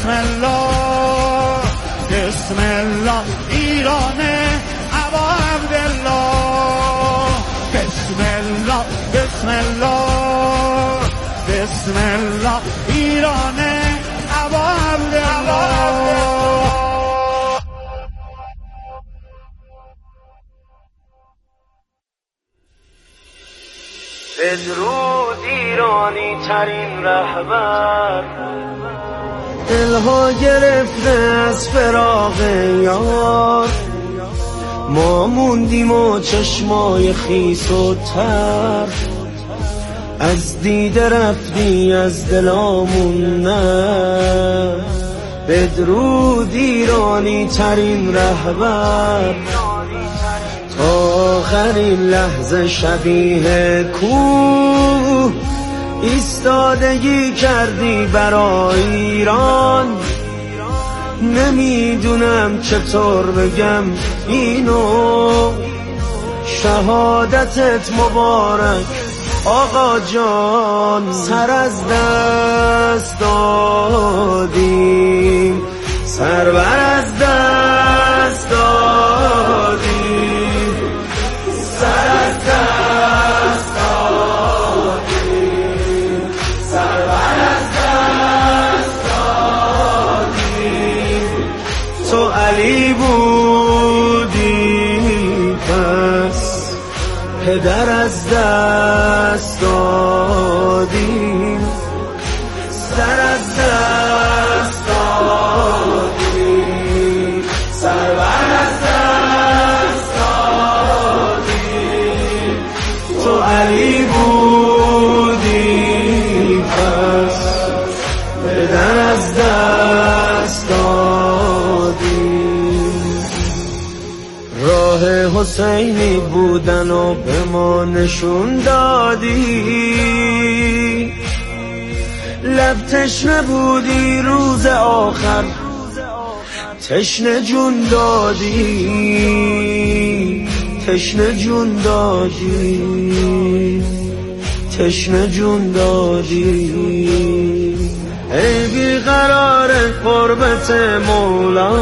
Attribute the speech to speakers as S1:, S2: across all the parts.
S1: بسم الله بسم الله ایران ابا عبدالله بسم الله بسم الله بسم الله ایران ابا عبدالله.
S2: بدرود ایرانی ترین رهبر، دلها گرفته از فراق یار، ما موندیم و چشمای خیس و تر، از دیده رفتی از دلامون نه. بدرود ایرانی ترین رهبر، تا آخرین لحظه شبیه کوه ایستادگی کردی برای ایران. نمیدونم چطور بگم اینو، شهادتت مبارک آقا جان. سر از دست دادیم، سر بر از دست دادیم، سر از دست دادیم، سر بر از دست دادیم. تو علی بودی پس پدر از دست دادیم، سر از دست دادیم، سر بر از دست دادیم. تو علی بودی پس پدر از دست دادیم. راه حسینی بودن و به ما نشون دادی، لب تشنه بودی روز آخر تشنه جون دادی، تشنه جون دادی، تشنه جون دادی. ای بیقرار قربت مولا،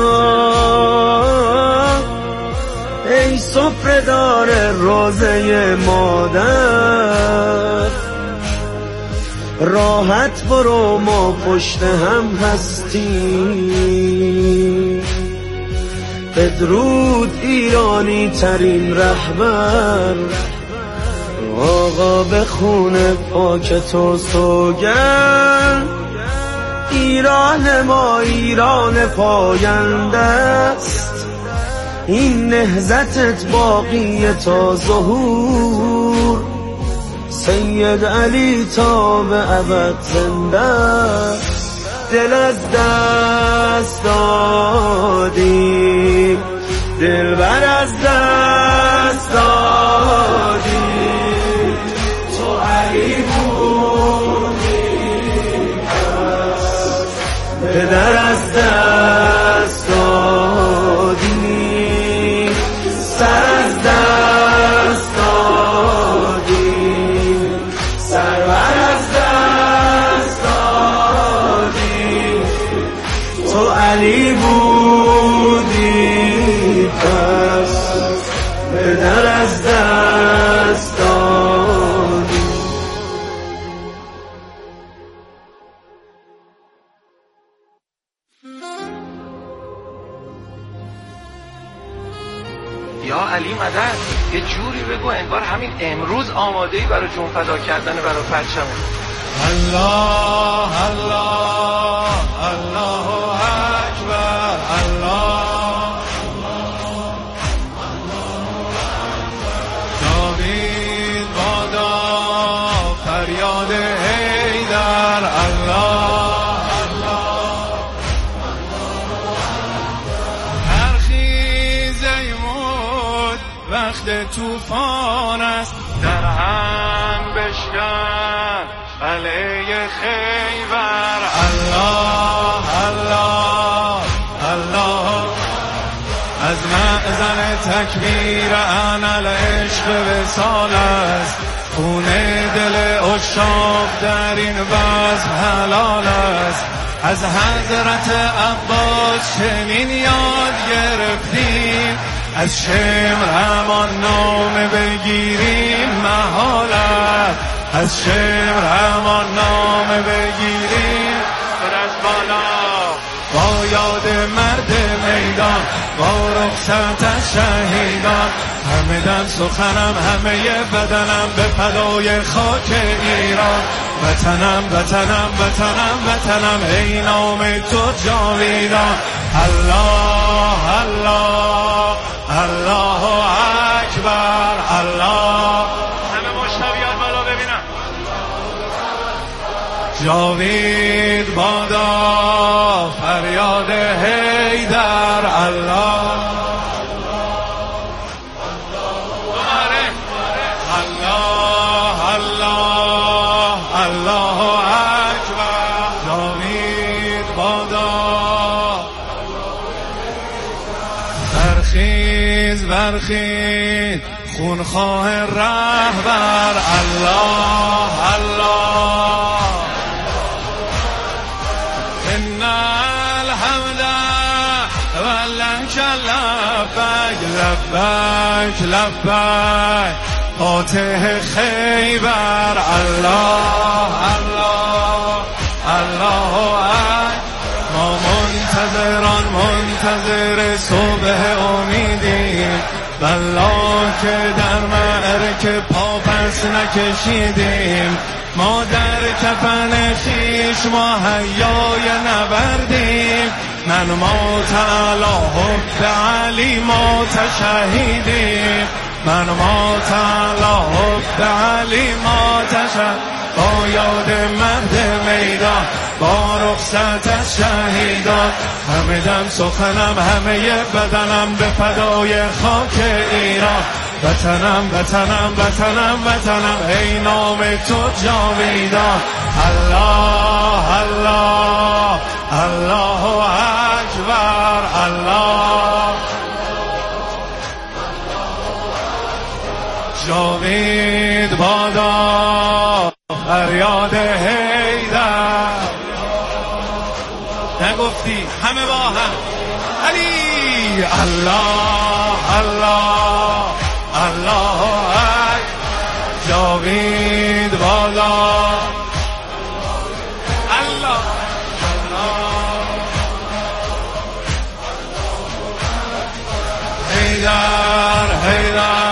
S2: ای سفره‌دار روزه مادر، راحت برو ما پشت هم هستیم. بدرود ایرانی ترین رهبر، آقا به خون پاک تو سوگند. ایران ما ایران پاینده است، این نهضتت باقی تا ظهور. سید علی تا به ابد زنده است، دل از دست دادیم، دل بر از دست دادیم. تو علی بودی پدر از دست دادیم، سر از دست دادیم، سر بر از دست دادیم. تو علی بودی پس پدر از دست دادیم.
S3: یا علی مدد، یه جوری بگو انگار همین امروز آماده‌ای برای جون فدا کردن برای پرچمه.
S4: الله الله الله اکبر، الله ناوید بادا فریاد حیدر، الله ترخیز ایمود وقت توفان است، در هم بشکن علیه خیبر. الله الله الله از معزن تکبیر انالعشق وصال است، خون دل عشاق در این بزم حلال است. از حضرت عباس چنین یاد گرفتیم، از شمر همان نام بگیریم محالت، از شمر همان نام بگیریم از بالا. با یاد مرد میدان، با رخصت از شهیدان، همه دم سخنم همه بدنم به فدای خاک ایران. وطنم وطنم وطنم وطنم ای نام تو جاویدان. الله الله الله اکبر الله. همه مشتبیات بالا ببینم. جاوید بادا فریاد حیدر الله. الله الله الله اکبر. جاوید بادا. برخیز برخیز خونخواه رهبر الله الله. ان الحمد ولک لبیک لبیک لبیک فاتح خیبر الله الله الله اکبر. ما منتظران منتظر صبح امیدیم، والله که در معرکه پا پس نکشیدیم. ما در کفن خیش مهیای نبردیم، من مات علی حب علی مات شهیدیم، من مات علی حب علی مات شهیدیم. با یاد مرد میدان، با رخصت از شهیدان، همه دم سخنم همه بدنم به فدای خاک ایران. وطنم وطنم وطنم وطنم ای نام تو جاویدان. الله الله الله اکبر الله. جاوید بادا فریاد حیدر. نگفتی همه با هم علی الله الله الله اکبر. جاوید بادا الله الله. حیدر حیدر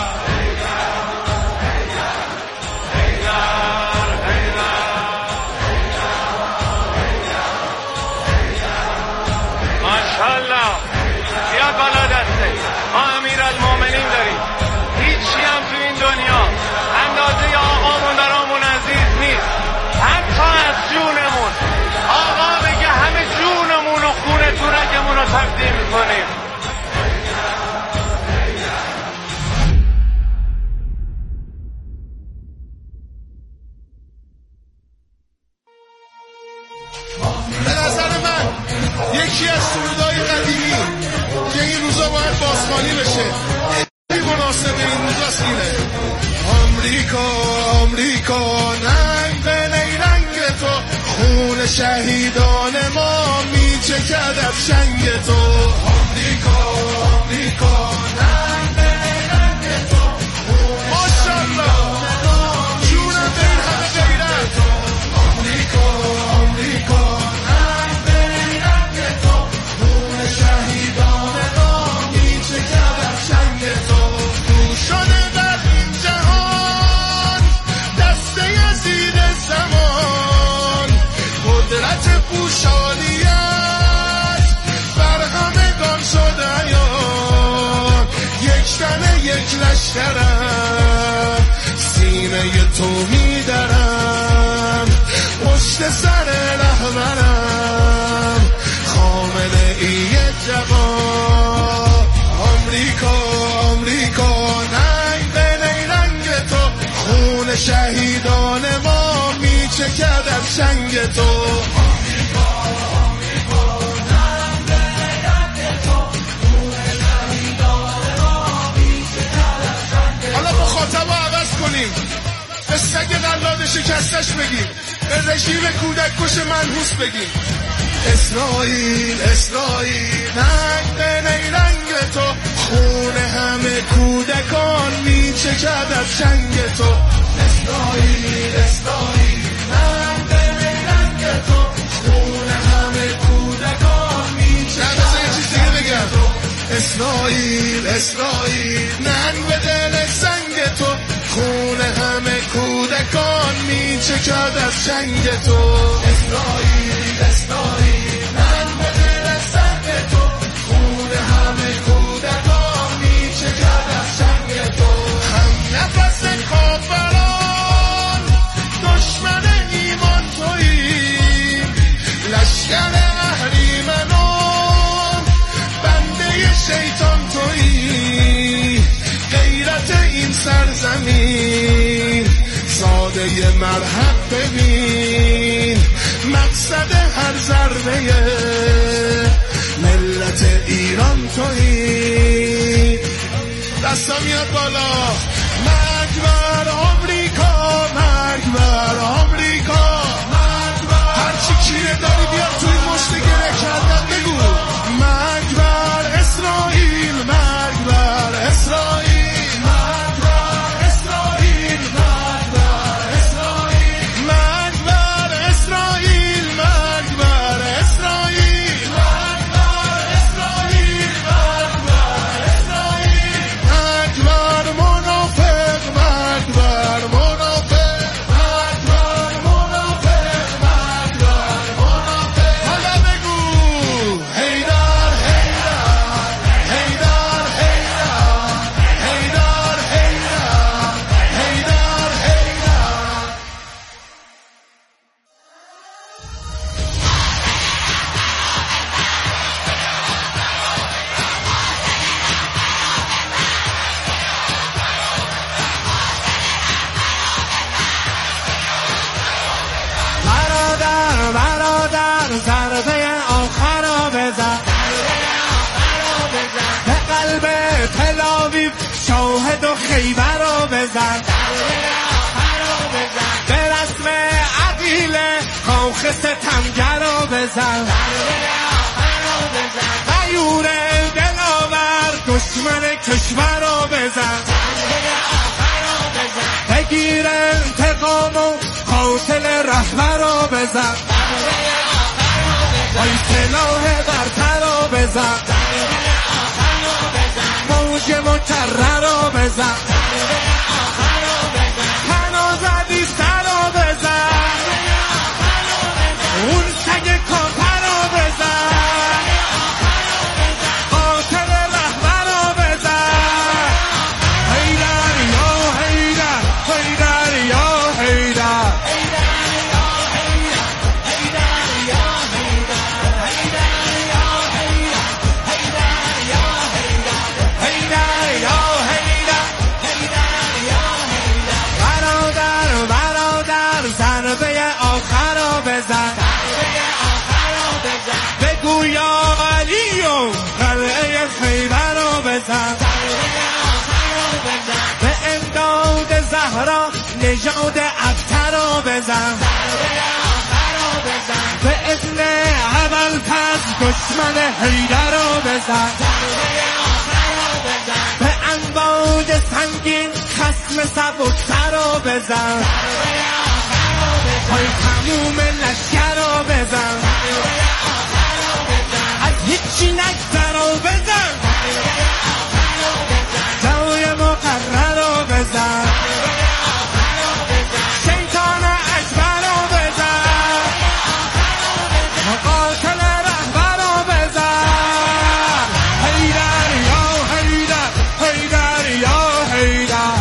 S4: تقدیم کنیم.
S5: به نظر من یکی از سرودهای قدیمی که این روزا باید بازخوانی بشه، مناسب این روزاست اینه. آمریکا آمریکا ننگ به نیرنگ تو، خون شهیدان ما میچکد از شنگ تو. آمریکا آمریکا ننگ به نیرنگ تو، ماشاءالله جونم به این همه غیرت. آمریکا آمریکا ننگ به نیرنگ تو، خون شهیدان ما میچکد از شنگ تو. شده در این جهان دسته یزید زمان، قدرت پوشالیت بر همگان شده یان. یک تنه یک لشکرم سینه تو میدرم، پشت سر رهبرم خامنه ای جوان. آمریکا آمریکا ننگ به نیرنگ تو، خون شهیدان ما میچکد از شنگ تو. حالا مخاطب رو عوض کنیم، به سگ قلاد شکستش بگیم، به رژیم کودک کش منحوس بگیم. اسرائیل اسرائیل ننگ به نیرنگ تو، خون همه کودکان میچکد از چنگ تو. اسرائیل اسرائیل ننگ به نیرنگ تو، خون همه کودکان میچکد از چنگ تو. اسرائیل اسرائیل ننگ به دل سنگ تو، خون همه کودکان میچکد از چنگ تو. اسرائیل اسرائیل ننگ به دل سنگ تو، خون همه کودکان میچکد از چنگ تو. هم نفس کافران دشمن ایمان تویی، لشکر اهریمنان بنده شیطان تویی. غیرت این سرزمین ساده مرحب ببین، مقصد هر ضربه ملت ایران تویی. دستا میاد بالا. مرگ بر آمریکا، مرگ بر آمریکا، هر چی کیره داری بیاد توی مشت گره کردن بگو. مرگ بر اسرائیل، مرگ بر اسرائیل، مرگ بر اسرائیل، مرگ بر اسرائیل، مرگ بر اسرائیل، مرگ بر اسرائیل، مرگ بر اسرائیل، مرگ بر اسرائیل، مرگ بر منافق، مرگ بر منافق، مرگ بر منافق، مرگ بر منافق. حالا بگو حیدر حیدر حیدر حیدر حیدر حیدر.
S1: برادر برادر ضربه آخر رو بزن، به قلب تل‌آویو شاهد و خیبر رو بزن، به رسم عقیله کاخ ستمگر رو بزن، غیور دلاور دشمن کشور رو بزن، بگیر انتقام و قاتل رهبر رو بزن، آی سلاح برتر رو بزن، موج مکرر رو بزن، تنازدی سر رو بزن، اون سگ کافر رو بزن، قاتل رهبر رو بزن. حیدر یا حیدر، حیدر یا حیدر، حیدر یا حیدر. برادر برادر ضربه آخر رو بزن، بگو یا علی و قلعه خیبر رو بزن، به امداد زهرا نژاد ابتر رو بزن، به اذن ابوالفضل دشمن حیدر رو بزن، به امواج سنگین خصم سبکتر رو بزن، پای تموم لشکر رو بزن، از هیچی نگذر رو بزن، جای مقرر رو بزن، شیطان اکبر رو بزن، قاتل رهبر رو بزن. حیدر یا حیدر، حیدر یا حیدر،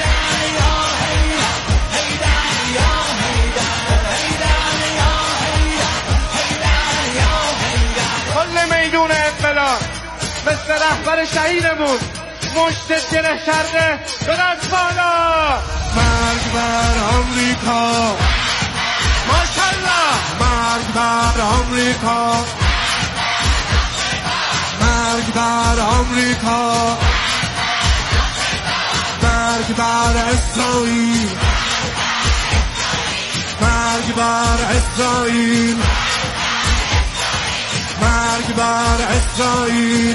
S1: کل میدون انقلاب مثل رهبر شهیدمون مشت گره کرده به دست بالا. مرگ بر آمریکا، ماشالله. مرگ بر آمریکا، مرگ بر آمریکا، مرگ بر اسرائیل، مرگ بر اسرائیل، مرگ بر اسرائیل.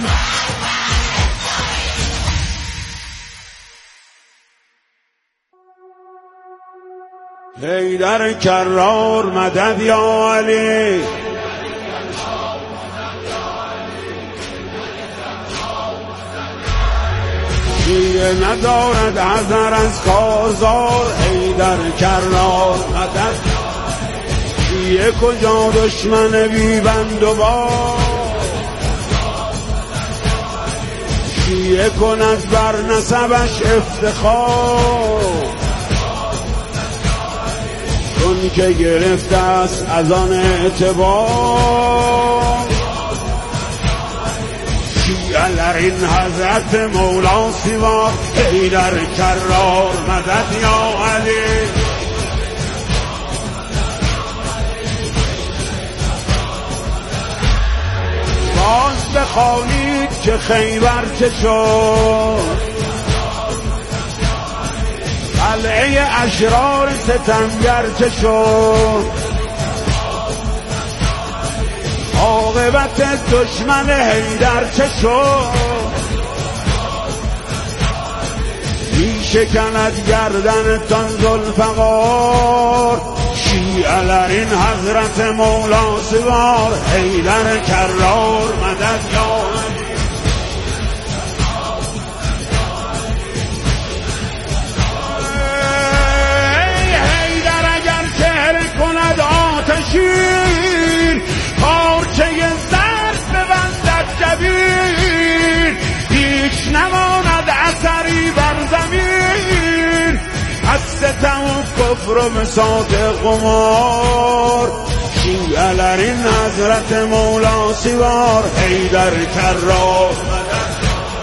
S2: حیدر کرار مدد یا علی، شیعه ندارد حذر از کارزار. حیدر کرار مدد، شیعه کجا دشمن بی بند و بار. شیعه کند بر نسبش افتخار، چون که گرفته است از آن اعتبار. شیعه در این حضرت مولا سوار، حیدر کرار مدد یا علی. باز بخوانید که خیبر چه شد، قلعه اشرار ستمگر چه شد. عاقبت دشمن حیدر چه شد، می شکند گردنتان ذوالفقار. شیعه در این حضرت مولا سوار، حیدر کرار مدد یا علی. حیدر اگر چهره کند آتشین، پارچه زرد ببندد جبین. هیچ نماند اثری بر زمین، از ستم و کفر و بساط قمار. شیعه در این حضرت مولا سوار، حیدر کرار مدد.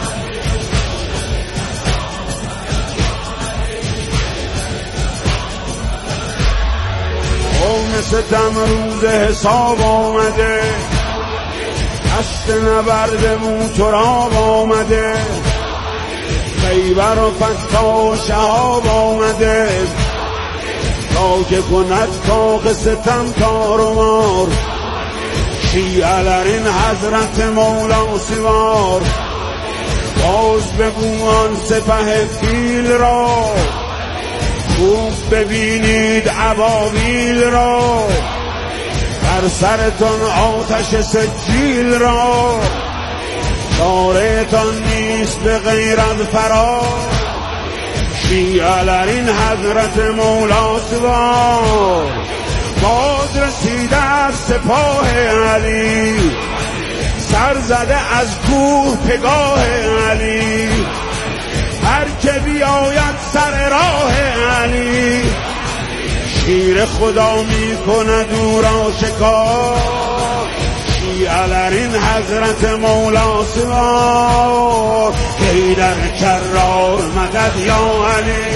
S2: قوم ستم روز حساب آمده، دست نبرد موتراب آمده. خیبر و فتح و شهاب آمده، تا که کند کاخ ستم تار و مار. شیعه در این حضرت مولا سوار، باز بگو آن سپه فیل را، خوب ببینید ابابیل را. بر سرتان آتش سجیل را، چاره‌تان نیست به غیر از فرار. شیعه در این حضرت مولا سوار، باز رسیده از سپاه علی. سر زده از کوه پگاه علی، هر که بیاید سر راه علی. شیر خدا می کند او را شکار. شیعه در این حضرت مولا سوار، حیدر کرار مدد یا علی.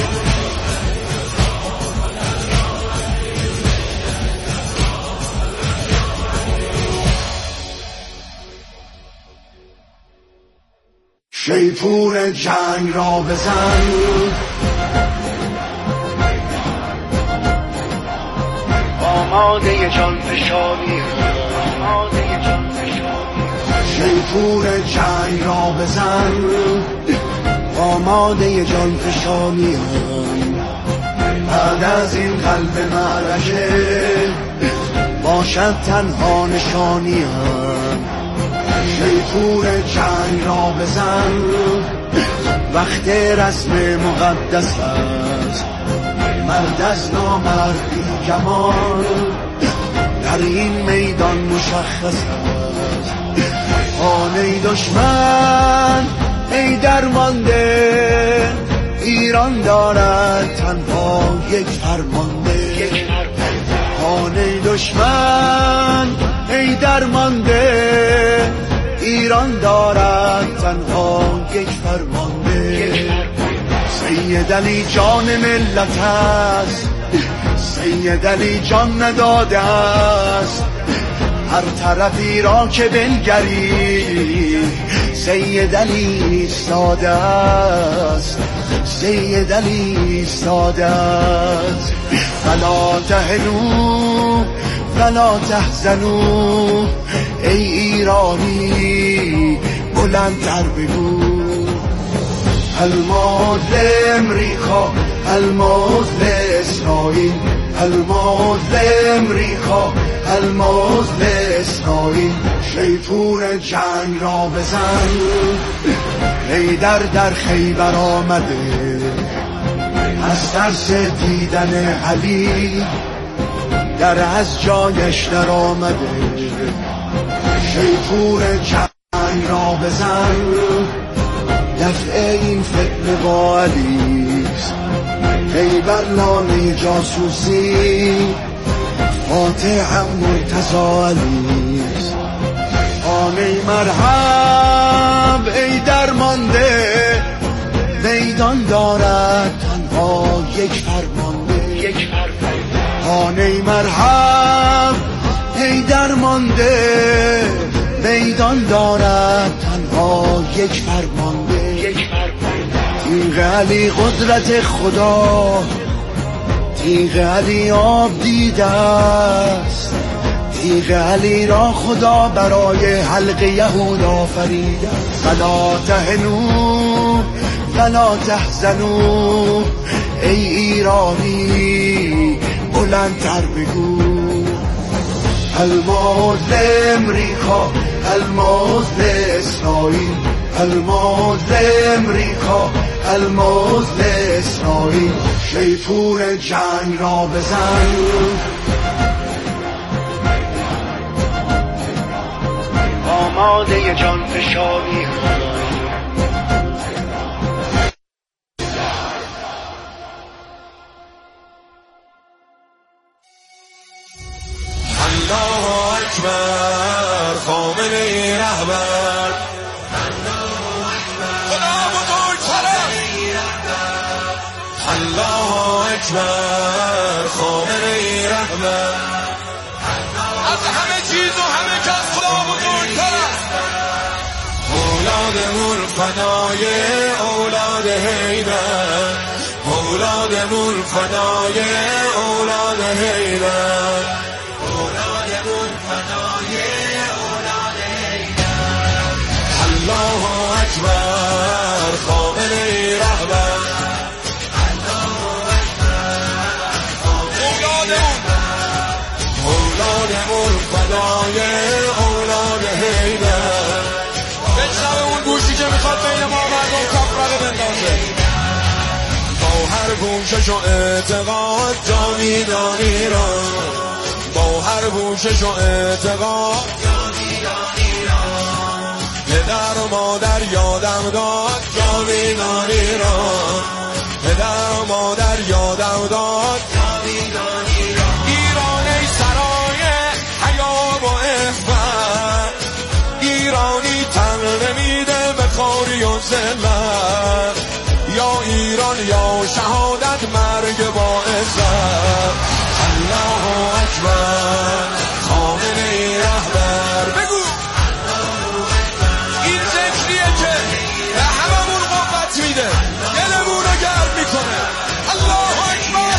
S5: شیپور جنگ را بزن،
S3: آماده جان فشانی، آماده جان فشانی.
S5: شیپور جنگ را بزن، آماده جان فشانی. بعد از این قلب معرکه باشد تنها نشانی. شیپور جنگ را بزن، وقت رسم مقدس است. مرد از نامردی جمال در این میدان مشخص است. خانه دشمن ای درمانده، ایران دارد تنها یک فرمانده. خانه دشمن ای درمانده، ایران دارد تنها یک فرمانده. سید علی جان ملت است، سید علی جان نداده است. هر طرفی را که بنگری سید علی ایستاده است، سید علی ایستاده است. فلا تهنوا ولا تحزنوا، ای ایرانی بلندتر بگو. الموت لامریکا، الموت لاسرائیل، الموت لامریکا، الموت لاسرائیل. شیطون جنگ را بزن، حیدر در خیبر آمده، از ترس دیدن علی در از جایش در آمده. شیطون جنگ را بزن، دفع این فتنه با علیست. خیبر نامه جاسوسی، فاتحم مرتضی علیست. آنی مرحب ای درمانده، میدان دارد تنها یک فرمانده، یک فرمانده. آنی مرحب ای درمانده، میدان دارد تنها یک فرمانده، یک فرمانده. تیغ علی قدرت خدا، تیغ علی آب دیده است. تیغ علی را خدا برای حلق یهود آفریده. فلا تهنوا ولا تحزنوا، ای ایرانی بلندتر بگو. الموت لامریکا، الموت لاسرائیل، الموت لامریکا، الموت لاسرائیل. شیطون جنگ را بزن، آماده جان فشانی.
S4: الله اکبر، خامنه‌ای رهبر. خدا بزرگتره. الله اکبر، خامنه‌ای رهبر. از همه چیز و همه کس خدا بزرگتره. اولادمون فدای اولاد حیدر، اولادمون فدای اولاد حیدر. الله اکبر، خامنه‌ای رهبر. اولادمون فدای اولاد حیدر. بشنوه اون گوشی که میخواد بین ما مردم کفرقه بندازه. با هر پوشش و اعتقاد جاویدان ایران، با هر پوشش و اعتقاد جاویدان ایران. پدر و مادر یادم داد جاویدان ایران، پدر و مادر یادم داد جاویدان ایران. ایران ای سرای حیا و عفت، ایرانی تن نمیده به خواری و ذلت. یا ایران یا شهادت، مرگ با عزت. الله اکبر، خامنه‌ای رهبر. بگو این ذکریه که به هممون قوت میده، دلمون رو گرم میکنه. الله اکبر.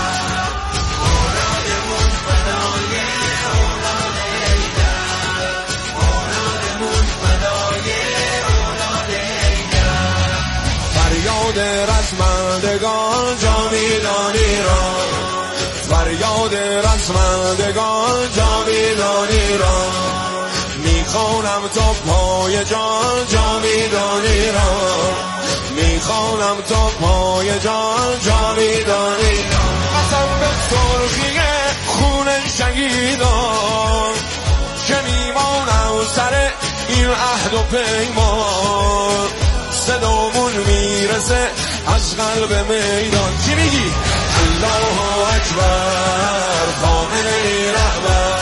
S4: اولادمون فدای اولاد حیدر، اولادمون فدای اولاد حیدر. فریاد رزمندگان جاویدان ایران، فریاد رزمندگان جاویدان ایران. میخوانم تا پای جان جاویدان ایران، میخوانم تا پای جان جاویدان ایران. قسم به سرخی خون شهیدان که میمانم سر این عهد و پیمان. صدامون میرسه از قلب میدان. چی میگی؟ الله اکبر، خامنه‌ای رهبر.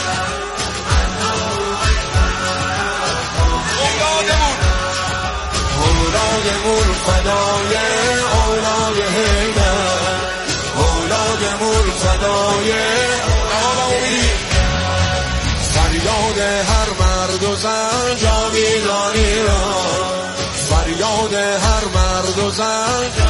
S4: اولادمون فدای اولاد حیدر، اولادمون فدای اولاد. فریاد هر مرد و زن جاویدان ایران، گذشت